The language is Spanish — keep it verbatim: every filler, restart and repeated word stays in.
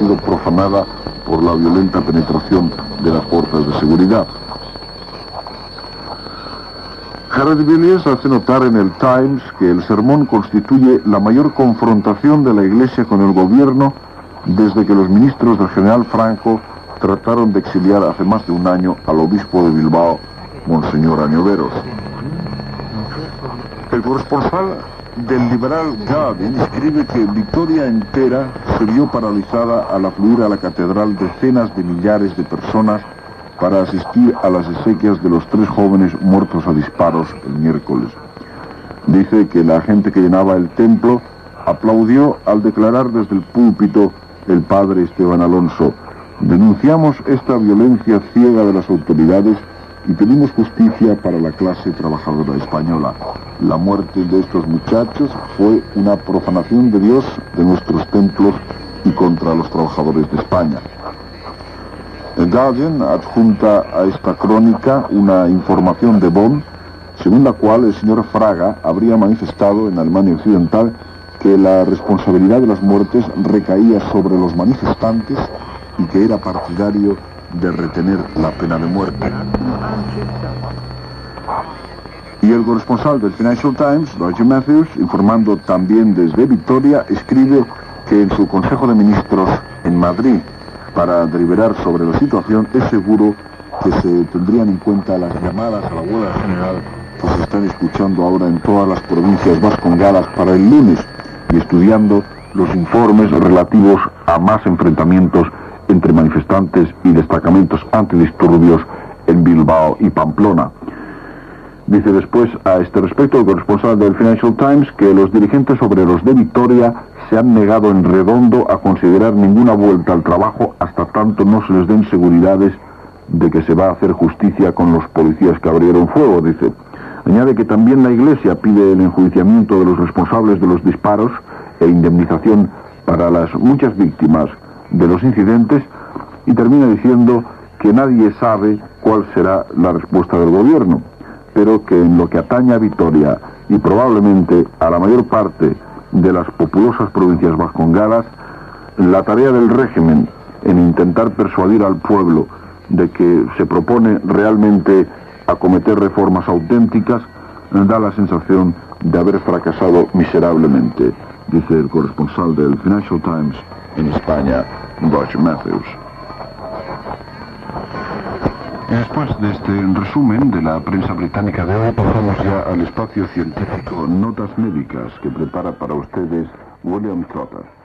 sido profanada por la violenta penetración de las fuerzas de seguridad. Jared Villiers hace notar en el Times que el sermón constituye la mayor confrontación de la Iglesia con el gobierno desde que los ministros del general Franco trataron de exiliar hace más de un año al obispo de Bilbao, Monseñor Añoveros. El corresponsal del liberal Guardian escribe que Vitoria entera se vio paralizada al afluir a la catedral decenas de millares de personas para asistir a las exequias de los tres jóvenes muertos a disparos el miércoles. Dice que la gente que llenaba el templo aplaudió al declarar desde el púlpito el padre Esteban Alonso: denunciamos esta violencia ciega de las autoridades y pedimos justicia para la clase trabajadora española. La muerte de estos muchachos fue una profanación de Dios, de nuestros templos y contra los trabajadores de España. El Guardian adjunta a esta crónica una información de Bonn, según la cual el señor Fraga habría manifestado en Alemania Occidental que la responsabilidad de las muertes recaía sobre los manifestantes y que era partidario de retener la pena de muerte. Y el corresponsal del Financial Times, Roger Matthews, informando también desde Vitoria, escribe que en su Consejo de Ministros en Madrid, para deliberar sobre la situación, es seguro que se tendrían en cuenta las llamadas a la huelga general que se están escuchando ahora en todas las provincias vascongadas para el lunes, y estudiando los informes relativos a más enfrentamientos entre manifestantes y destacamentos antidisturbios en Bilbao y Pamplona. Dice después a este respecto el corresponsal del Financial Times que los dirigentes obreros de Vitoria se han negado en redondo a considerar ninguna vuelta al trabajo hasta tanto no se les den seguridades de que se va a hacer justicia con los policías que abrieron fuego, dice. Añade que también la Iglesia pide el enjuiciamiento de los responsables de los disparos e indemnización para las muchas víctimas de los incidentes, y termina diciendo que nadie sabe cuál será la respuesta del gobierno, pero que en lo que atañe a Vitoria y probablemente a la mayor parte de las populosas provincias vascongadas, la tarea del régimen en intentar persuadir al pueblo de que se propone realmente acometer reformas auténticas da la sensación de haber fracasado miserablemente, dice el corresponsal del Financial Times en España, Roger Matthews. Y después de este resumen de la prensa británica de hoy, pasamos ya al espacio científico Notas Médicas que prepara para ustedes William Trotter.